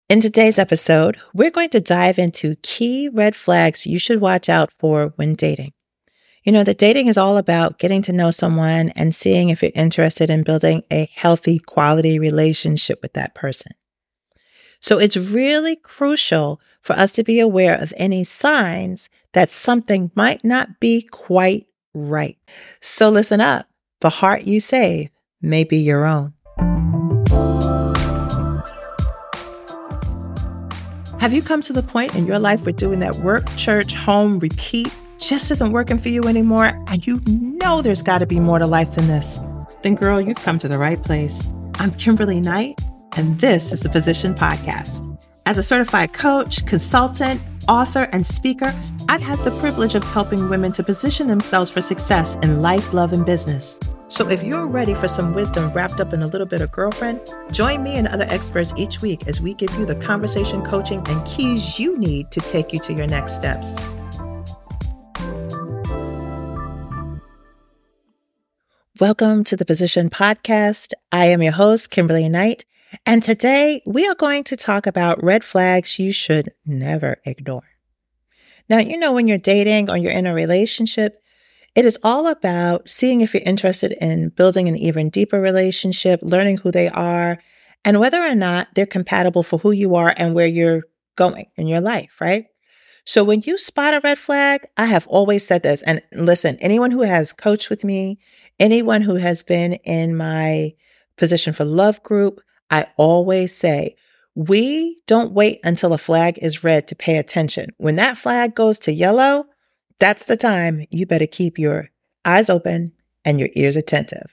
In today's episode, we're going to dive into key red flags you should watch out for when dating. You know, that dating is all about getting to know someone and seeing if you're interested in building a healthy, quality relationship with that person. So it's really crucial for us to be aware of any signs that something might not be quite right. So listen up. The heart you save may be your own. Have you come to the point in your life where doing that work, church, home, repeat just isn't working for you anymore, and you know there's got to be more to life than this? Then girl, you've come to the right place. I'm Kimberly Knight, and this is the Position Podcast. As a certified coach, consultant, author, and speaker, I've had the privilege of helping women to position themselves for success in life, love, and business. So if you're ready for some wisdom wrapped up in a little bit of girlfriend, join me and other experts each week as we give you the conversation coaching and keys you need to take you to your next steps. Welcome to the Position Podcast. I am your host, Kimberly Knight, and today we are going to talk about red flags you should never ignore. Now, you know, when you're dating or you're in a relationship, it is all about seeing if you're interested in building an even deeper relationship, learning who they are, and whether or not they're compatible for who you are and where you're going in your life, right? So when you spot a red flag, I have always said this, and listen, anyone who has coached with me, anyone who has been in my Position for Love group, I always say, we don't wait until a flag is red to pay attention. When that flag goes to yellow, that's the time you better keep your eyes open and your ears attentive.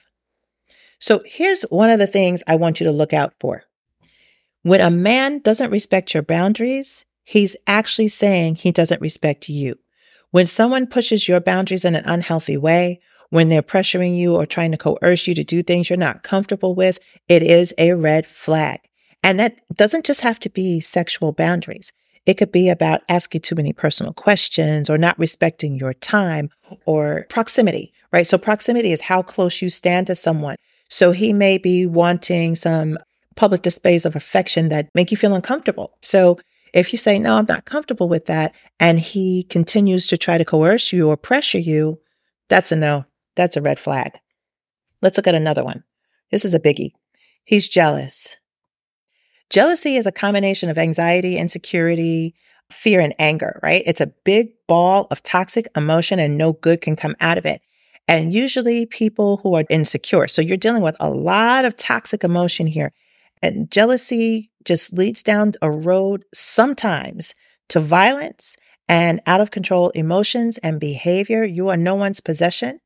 So here's one of the things I want you to look out for. When a man doesn't respect your boundaries, he's actually saying he doesn't respect you. When someone pushes your boundaries in an unhealthy way, when they're pressuring you or trying to coerce you to do things you're not comfortable with, it is a red flag. And that doesn't just have to be sexual boundaries. It could be about asking too many personal questions or not respecting your time or proximity, right? So proximity is how close you stand to someone. So he may be wanting some public displays of affection that make you feel uncomfortable. So if you say, no, I'm not comfortable with that, and he continues to try to coerce you or pressure you, that's a no. That's a red flag. Let's look at another one. This is a biggie. He's jealous. Jealousy is a combination of anxiety, insecurity, fear, and anger, right? It's a big ball of toxic emotion and no good can come out of it. And usually people who are insecure. So you're dealing with a lot of toxic emotion here. And jealousy just leads down a road sometimes to violence and out of control emotions and behavior. You are no one's possession.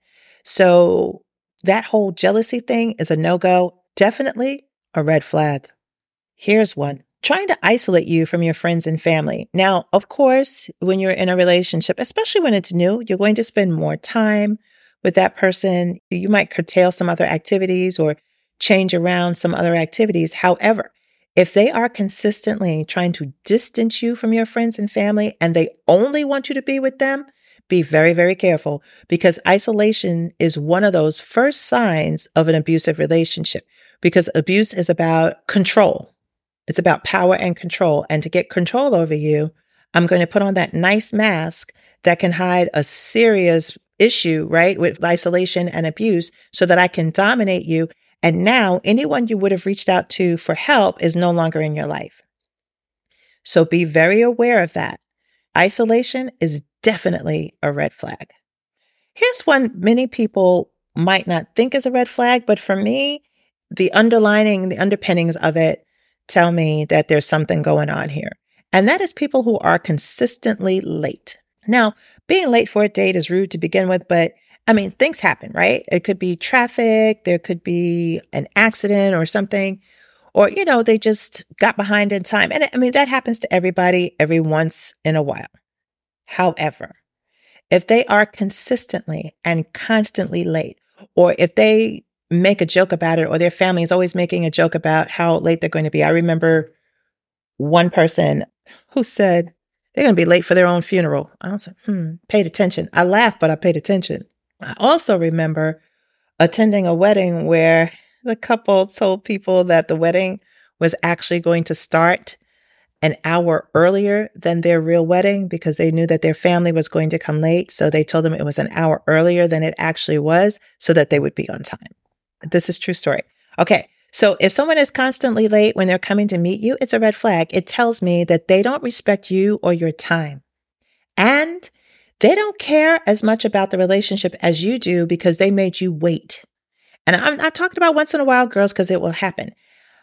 So that whole jealousy thing is a no-go, definitely a red flag. Here's one. Trying to isolate you from your friends and family. Now, of course, when you're in a relationship, especially when it's new, you're going to spend more time with that person. You might curtail some other activities or change around some other activities. However, if they are consistently trying to distance you from your friends and family and they only want you to be with them, be very, very careful, because isolation is one of those first signs of an abusive relationship, because abuse is about control. It's about power and control. And to get control over you, I'm going to put on that nice mask that can hide a serious issue, right, with isolation and abuse so that I can dominate you. And now anyone you would have reached out to for help is no longer in your life. So be very aware of that. Isolation is definitely a red flag. Here's one many people might not think is a red flag, but for me, the underpinnings of it tell me that there's something going on here. And that is people who are consistently late. Now, being late for a date is rude to begin with, but I mean, things happen, right? It could be traffic, there could be an accident or something, or, you know, they just got behind in time. And I mean, that happens to everybody every once in a while. However, if they are consistently and constantly late, or if they make a joke about it, or their family is always making a joke about how late they're going to be. I remember one person who said they're going to be late for their own funeral. I was like, paid attention. I laughed, but I paid attention. I also remember attending a wedding where the couple told people that the wedding was actually going to start an hour earlier than their real wedding because they knew that their family was going to come late. So they told them it was an hour earlier than it actually was so that they would be on time. This is true story. Okay. So if someone is constantly late when they're coming to meet you, it's a red flag. It tells me that they don't respect you or your time. And they don't care as much about the relationship as you do because they made you wait. And I'm not talking about once in a while, girls, because it will happen.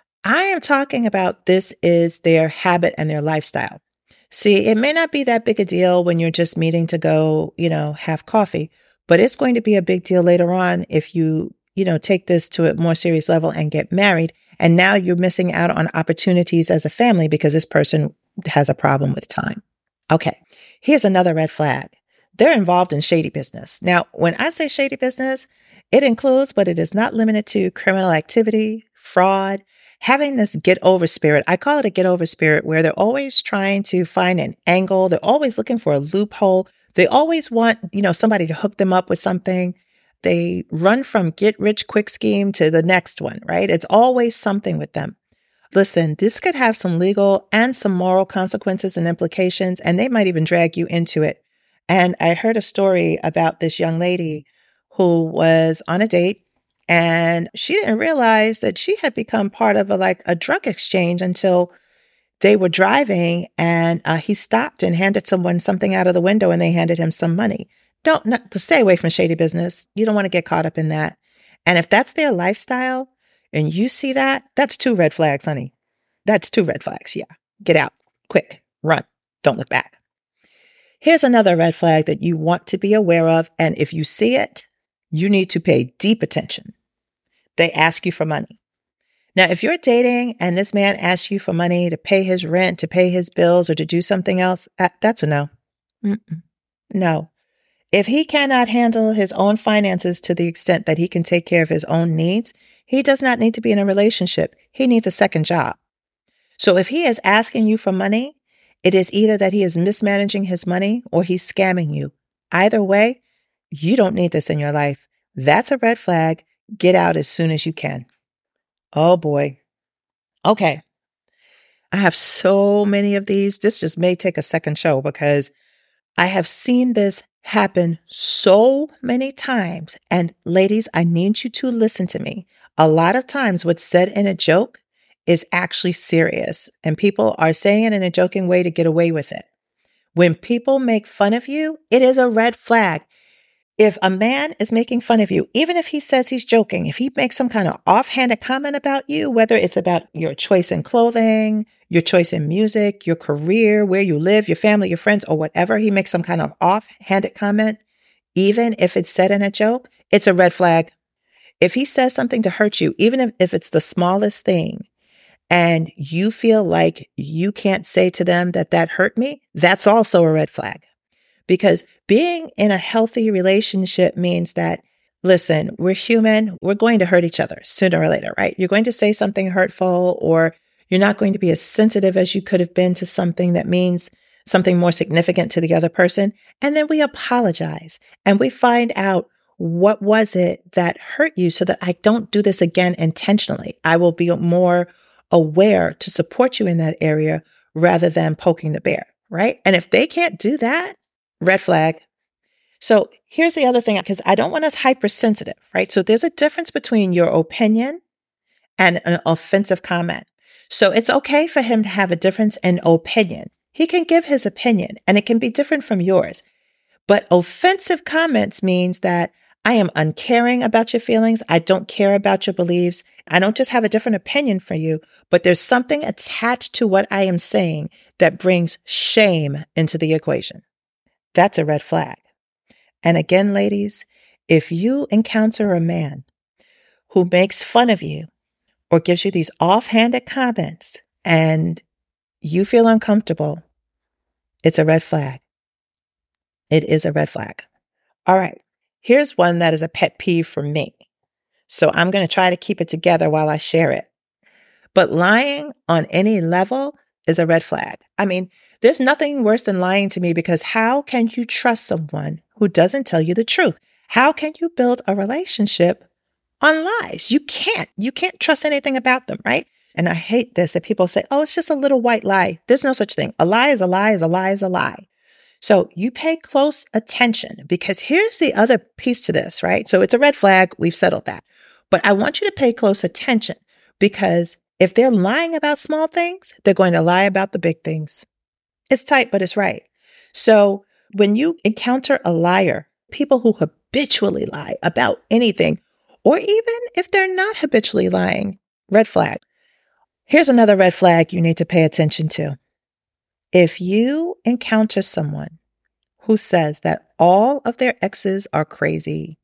I am talking about this is their habit and their lifestyle. See, it may not be that big a deal when you're just meeting to go, have coffee, but it's going to be a big deal later on if you take this to a more serious level and get married. And now you're missing out on opportunities as a family because this person has a problem with time. Okay, here's another red flag. They're involved in shady business. Now, when I say shady business, it includes, but it is not limited to criminal activity, fraud, having this get over spirit. I call it a get over spirit where they're always trying to find an angle. They're always looking for a loophole. They always want, somebody to hook them up with something. They run from get rich quick scheme to the next one, right? It's always something with them. Listen, this could have some legal and some moral consequences and implications, and they might even drag you into it. And I heard a story about this young lady who was on a date, and she didn't realize that she had become part of a drug exchange until they were driving, and he stopped and handed someone something out of the window, and they handed him some money. To stay away from shady business. You don't want to get caught up in that. And if that's their lifestyle and you see that, that's 2 red flags, honey. That's 2 red flags. Yeah. Get out. Quick. Run. Don't look back. Here's another red flag that you want to be aware of. And if you see it, you need to pay deep attention. They ask you for money. Now, if you're dating and this man asks you for money to pay his rent, to pay his bills, or to do something else, that's a no. No. If he cannot handle his own finances to the extent that he can take care of his own needs, he does not need to be in a relationship. He needs a second job. So if he is asking you for money, it is either that he is mismanaging his money or he's scamming you. Either way, you don't need this in your life. That's a red flag. Get out as soon as you can. Oh boy. Okay. I have so many of these. This just may take a second show because I have seen this happen so many times. And ladies, I need you to listen to me. A lot of times what's said in a joke is actually serious, and people are saying it in a joking way to get away with it. When people make fun of you, it is a red flag. If a man is making fun of you, even if he says he's joking, if he makes some kind of offhanded comment about you, whether it's about your choice in clothing, your choice in music, your career, where you live, your family, your friends, or whatever, he makes some kind of offhanded comment, even if it's said in a joke, it's a red flag. If he says something to hurt you, even if it's the smallest thing, and you feel like you can't say to them that hurt me, that's also a red flag. Because being in a healthy relationship means that, listen, we're human. We're going to hurt each other sooner or later, right? You're going to say something hurtful, or you're not going to be as sensitive as you could have been to something that means something more significant to the other person. And then we apologize and we find out what was it that hurt you so that I don't do this again intentionally. I will be more aware to support you in that area rather than poking the bear, right? And if they can't do that, red flag. So here's the other thing, because I don't want us hypersensitive, right? So there's a difference between your opinion and an offensive comment. So it's okay for him to have a difference in opinion. He can give his opinion and it can be different from yours. But offensive comments means that I am uncaring about your feelings. I don't care about your beliefs. I don't just have a different opinion for you, but there's something attached to what I am saying that brings shame into the equation. That's a red flag. And again, ladies, if you encounter a man who makes fun of you or gives you these offhanded comments and you feel uncomfortable, it's a red flag. It is a red flag. All right. Here's one that is a pet peeve for me. So I'm going to try to keep it together while I share it. But lying on any level is a red flag. I mean, there's nothing worse than lying to me, because how can you trust someone who doesn't tell you the truth? How can you build a relationship on lies? You can't trust anything about them, right? And I hate this that people say, oh, it's just a little white lie. There's no such thing. A lie is a lie is a lie is a lie. So you pay close attention, because here's the other piece to this, right? So it's a red flag. We've settled that. But I want you to pay close attention, because if they're lying about small things, they're going to lie about the big things. It's tight, but it's right. So when you encounter a liar, people who habitually lie about anything, or even if they're not habitually lying, red flag. Here's another red flag you need to pay attention to. If you encounter someone who says that all of their exes are crazy,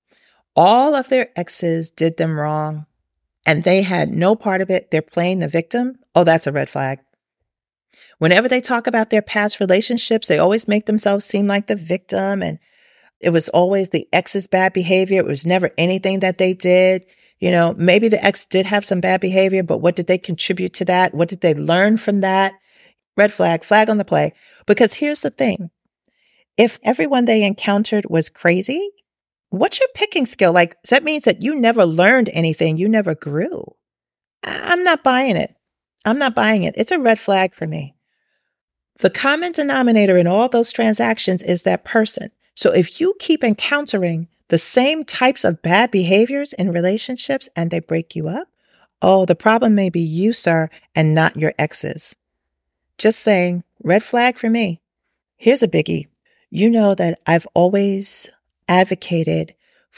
all of their exes did them wrong, and they had no part of it, they're playing the victim, oh, that's a red flag. Whenever they talk about their past relationships, they always make themselves seem like the victim, and it was always the ex's bad behavior. It was never anything that they did. Maybe the ex did have some bad behavior, but what did they contribute to that? What did they learn from that? Red flag, flag on the play. Because here's the thing. If everyone they encountered was crazy, what's your picking skill? That means that you never learned anything. You never grew. I'm not buying it. I'm not buying it. It's a red flag for me. The common denominator in all those transactions is that person. So if you keep encountering the same types of bad behaviors in relationships and they break you up, oh, the problem may be you, sir, and not your exes. Just saying, red flag for me. Here's a biggie. You know that I've always advocated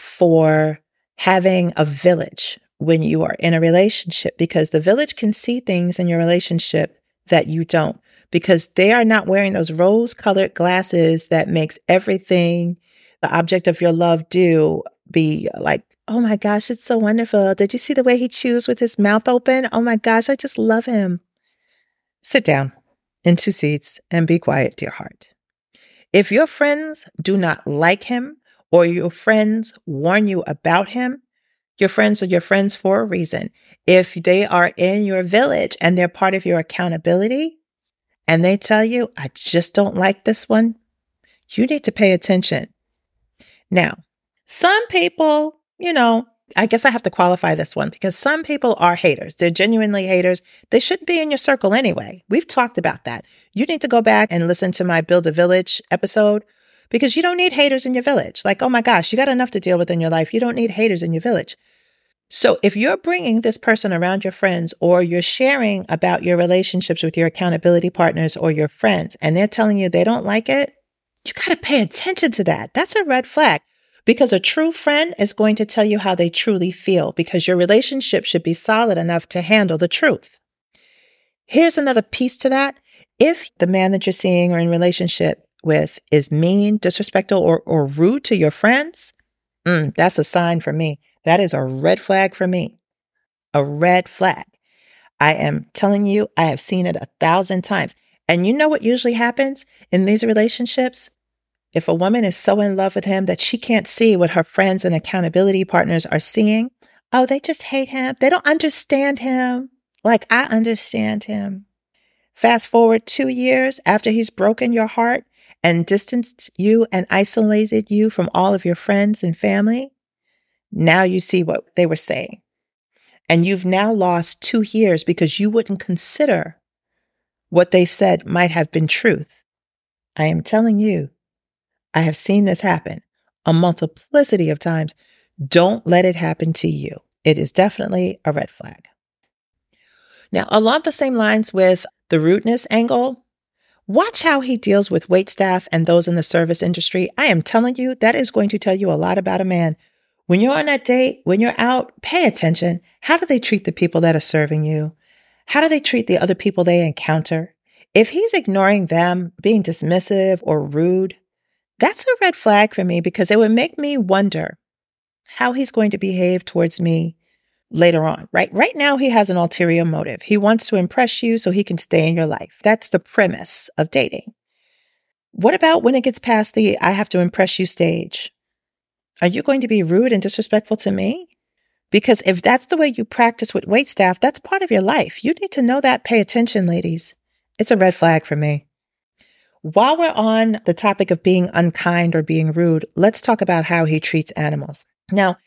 for having a village when you are in a relationship, because the village can see things in your relationship that you don't, because they are not wearing those rose-colored glasses that makes everything the object of your love do be like, oh my gosh, it's so wonderful. Did you see the way he chews with his mouth open? Oh my gosh, I just love him. Sit down in 2 seats and be quiet, dear heart. If your friends do not like him, or your friends warn you about him, your friends are your friends for a reason. If they are in your village and they're part of your accountability, and they tell you, I just don't like this one, you need to pay attention. Now, some people, I guess I have to qualify this one, because some people are haters. They're genuinely haters. They shouldn't be in your circle anyway. We've talked about that. You need to go back and listen to my Build a Village episode, because you don't need haters in your village. Oh my gosh, you got enough to deal with in your life. You don't need haters in your village. So if you're bringing this person around your friends, or you're sharing about your relationships with your accountability partners or your friends, and they're telling you they don't like it, you got to pay attention to that. That's a red flag, because a true friend is going to tell you how they truly feel, because your relationship should be solid enough to handle the truth. Here's another piece to that. If the man that you're seeing or in relationship with is mean, disrespectful, or rude to your friends, that's a sign for me. That is a red flag for me. A red flag. I am telling you, I have seen it 1,000 times. And you know what usually happens in these relationships? If a woman is so in love with him that she can't see what her friends and accountability partners are seeing, oh, they just hate him. They don't understand him like I understand him. Fast forward 2 years after he's broken your heart and distanced you and isolated you from all of your friends and family. Now you see what they were saying. And you've now lost 2 years because you wouldn't consider what they said might have been truth. I am telling you, I have seen this happen a multiplicity of times. Don't let it happen to you. It is definitely a red flag. Now, along the same lines with the rudeness angle, watch how he deals with waitstaff and those in the service industry. I am telling you, that is going to tell you a lot about a man. When you're on that date, when you're out, pay attention. How do they treat the people that are serving you? How do they treat the other people they encounter? If he's ignoring them, being dismissive or rude, that's a red flag for me, because it would make me wonder how he's going to behave towards me later on, right? Right now, he has an ulterior motive. He wants to impress you so he can stay in your life. That's the premise of dating. What about when it gets past the I have to impress you stage? Are you going to be rude and disrespectful to me? Because if that's the way you practice with waitstaff, that's part of your life. You need to know that. Pay attention, ladies. It's a red flag for me. While we're on the topic of being unkind or being rude, let's talk about how he treats animals. Now,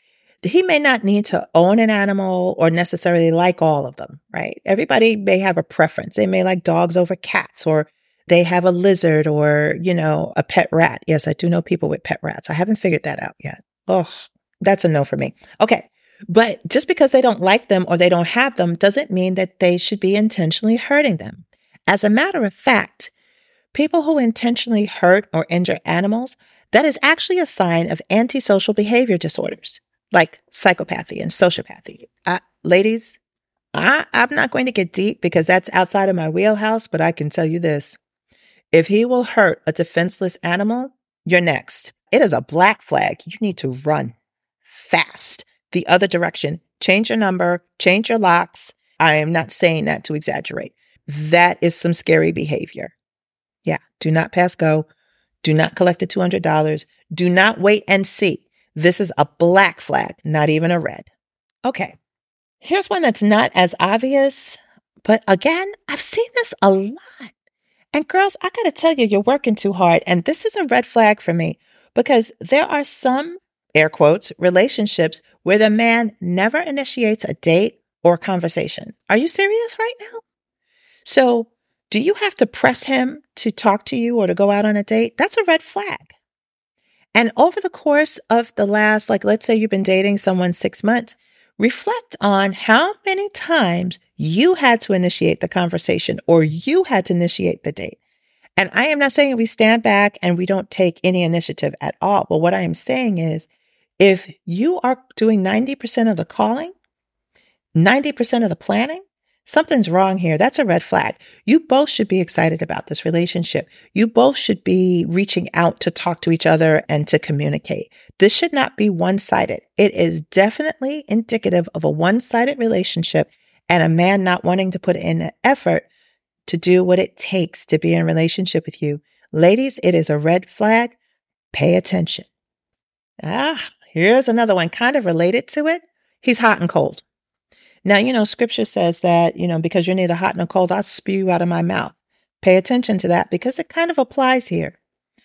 he may not need to own an animal or necessarily like all of them, right? Everybody may have a preference. They may like dogs over cats, or they have a lizard or, a pet rat. Yes, I do know people with pet rats. I haven't figured that out yet. Oh, that's a no for me. Okay. But just because they don't like them or they don't have them doesn't mean that they should be intentionally hurting them. As a matter of fact, people who intentionally hurt or injure animals, that is actually a sign of antisocial behavior disorders like psychopathy and sociopathy. Ladies, I'm not going to get deep because that's outside of my wheelhouse, but I can tell you this. If he will hurt a defenseless animal, you're next. It is a black flag. You need to run fast the other direction. Change your number, change your locks. I am not saying that to exaggerate. That is some scary behavior. Yeah, do not pass go. Do not collect the $200. Do not wait and see. This is a black flag, not even a red. Okay, here's one that's not as obvious, but again, I've seen this a lot. And girls, I gotta tell you, you're working too hard. And this is a red flag for me because there are some, air quotes, relationships where the man never initiates a date or conversation. Are you serious right now? So do you have to press him to talk to you or to go out on a date? That's a red flag. And over the course of the last, let's say you've been dating someone 6 months, reflect on how many times you had to initiate the conversation or you had to initiate the date. And I am not saying we stand back and we don't take any initiative at all. But what I am saying is, if you are doing 90% of the calling, 90% of the planning, something's wrong here. That's a red flag. You both should be excited about this relationship. You both should be reaching out to talk to each other and to communicate. This should not be one-sided. It is definitely indicative of a one-sided relationship and a man not wanting to put in an effort to do what it takes to be in a relationship with you. Ladies, it is a red flag. Pay attention. Here's another one kind of related to it. He's hot and cold. Now, scripture says that, because you're neither hot nor cold, I'll spew you out of my mouth. Pay attention to that because it kind of applies here.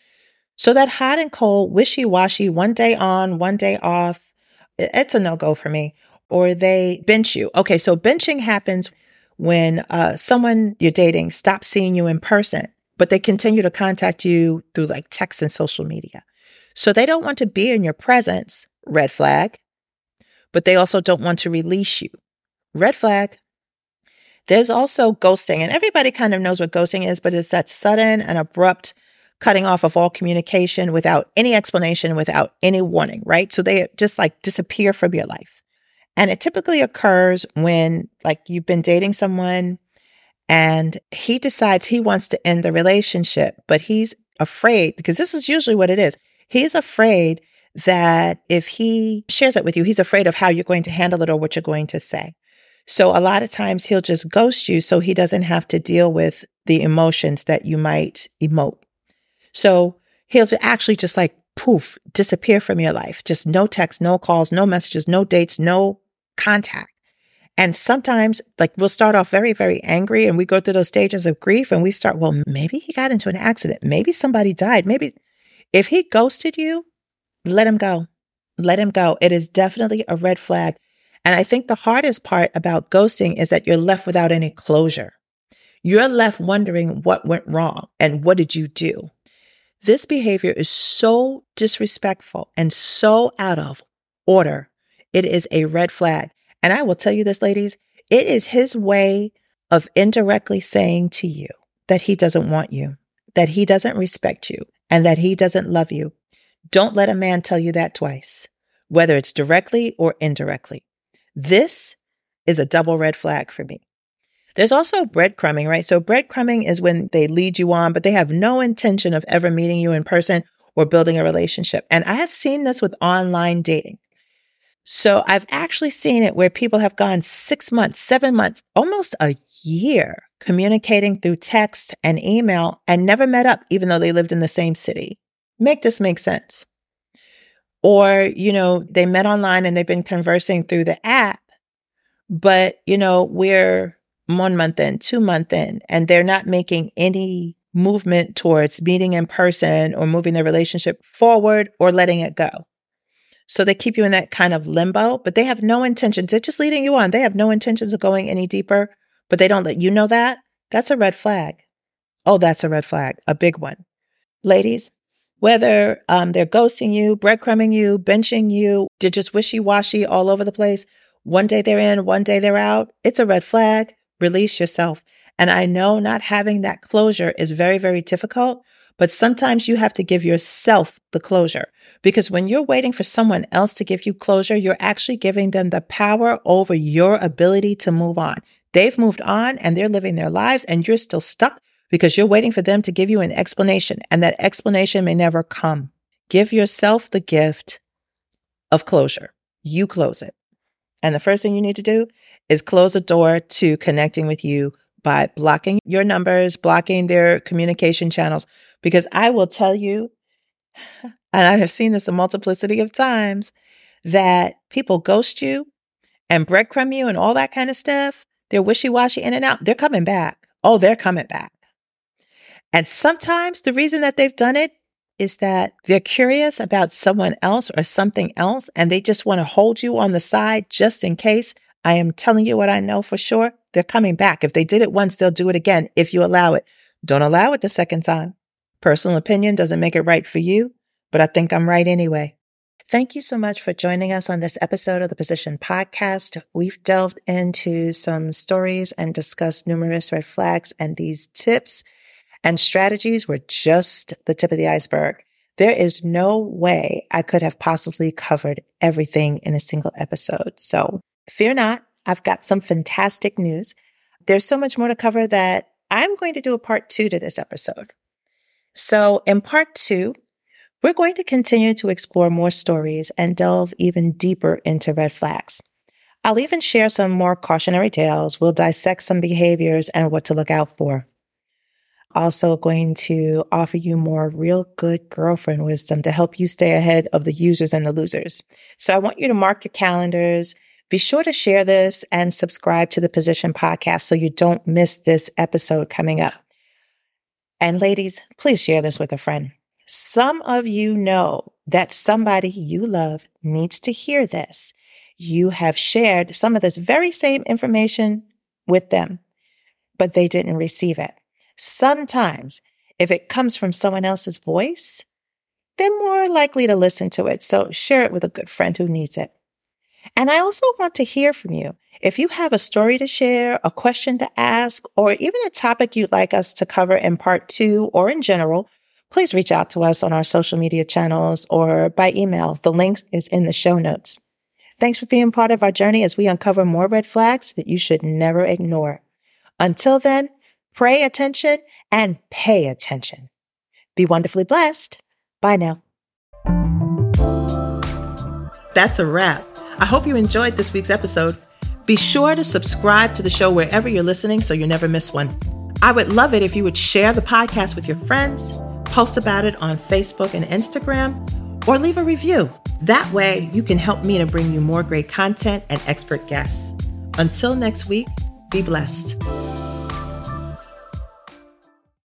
So that hot and cold, wishy-washy, one day on, one day off, it's a no-go for me. Or they bench you. Okay, so benching happens when someone you're dating stops seeing you in person, but they continue to contact you through text and social media. So they don't want to be in your presence, red flag, but they also don't want to release you. Red flag. There's also ghosting, and everybody kind of knows what ghosting is, but it's that sudden and abrupt cutting off of all communication without any explanation, without any warning, right? So they just disappear from your life. And it typically occurs when you've been dating someone and he decides he wants to end the relationship, but he's afraid, because this is usually what it is. He's afraid that if he shares it with you, he's afraid of how you're going to handle it or what you're going to say. So a lot of times he'll just ghost you so he doesn't have to deal with the emotions that you might emote. So he'll actually just poof, disappear from your life. Just no text, no calls, no messages, no dates, no contact. And sometimes we'll start off very, very angry and we go through those stages of grief and we start, well, maybe he got into an accident. Maybe somebody died. Maybe if he ghosted you, let him go. Let him go. It is definitely a red flag. And I think the hardest part about ghosting is that you're left without any closure. You're left wondering what went wrong and what did you do? This behavior is so disrespectful and so out of order. It is a red flag. And I will tell you this, ladies, it is his way of indirectly saying to you that he doesn't want you, that he doesn't respect you, and that he doesn't love you. Don't let a man tell you that twice, whether it's directly or indirectly. This is a double red flag for me. There's also breadcrumbing, right? So breadcrumbing is when they lead you on, but they have no intention of ever meeting you in person or building a relationship. And I have seen this with online dating. So I've actually seen it where people have gone 6 months, 7 months, almost a year communicating through text and email and never met up, even though they lived in the same city. Make this make sense. Or, they met online and they've been conversing through the app, but, we're 1 month in, 2 months in, and they're not making any movement towards meeting in person or moving their relationship forward or letting it go. So they keep you in that kind of limbo, but they have no intentions. They're just leading you on. They have no intentions of going any deeper, but they don't let you know that. That's a red flag. Oh, that's a red flag, a big one. Ladies, whether they're ghosting you, breadcrumbing you, benching you, they're just wishy-washy all over the place. One day they're in, one day they're out. It's a red flag. Release yourself. And I know not having that closure is very, very difficult, but sometimes you have to give yourself the closure, because when you're waiting for someone else to give you closure, you're actually giving them the power over your ability to move on. They've moved on and they're living their lives, and you're still stuck because you're waiting for them to give you an explanation, and that explanation may never come. Give yourself the gift of closure. You close it. And the first thing you need to do is close the door to connecting with you by blocking your numbers, blocking their communication channels. Because I will tell you, and I have seen this a multiplicity of times, that people ghost you and breadcrumb you and all that kind of stuff. They're wishy-washy in and out. They're coming back. Oh, they're coming back. And sometimes the reason that they've done it is that they're curious about someone else or something else, and they just want to hold you on the side just in case. I am telling you what I know for sure. They're coming back. If they did it once, they'll do it again if you allow it. Don't allow it the second time. Personal opinion doesn't make it right for you, but I think I'm right anyway. Thank you so much for joining us on this episode of the Position Podcast. We've delved into some stories and discussed numerous red flags, and these tips and strategies were just the tip of the iceberg. There is no way I could have possibly covered everything in a single episode. So fear not, I've got some fantastic news. There's so much more to cover that I'm going to do a part 2 to this episode. So in part 2, we're going to continue to explore more stories and delve even deeper into red flags. I'll even share some more cautionary tales. We'll dissect some behaviors and what to look out for. Also going to offer you more real good girlfriend wisdom to help you stay ahead of the users and the losers. So I want you to mark your calendars. Be sure to share this and subscribe to the Position Podcast so you don't miss this episode coming up. And ladies, please share this with a friend. Some of you know that somebody you love needs to hear this. You have shared some of this very same information with them, but they didn't receive it. Sometimes, if it comes from someone else's voice, they're more likely to listen to it. So share it with a good friend who needs it. And I also want to hear from you. If you have a story to share, a question to ask, or even a topic you'd like us to cover in part 2 or in general, please reach out to us on our social media channels or by email. The link is in the show notes. Thanks for being part of our journey as we uncover more red flags that you should never ignore. Until then, pay attention and pay attention. Be wonderfully blessed. Bye now. That's a wrap. I hope you enjoyed this week's episode. Be sure to subscribe to the show wherever you're listening so you never miss one. I would love it if you would share the podcast with your friends, post about it on Facebook and Instagram, or leave a review. That way you can help me to bring you more great content and expert guests. Until next week, be blessed.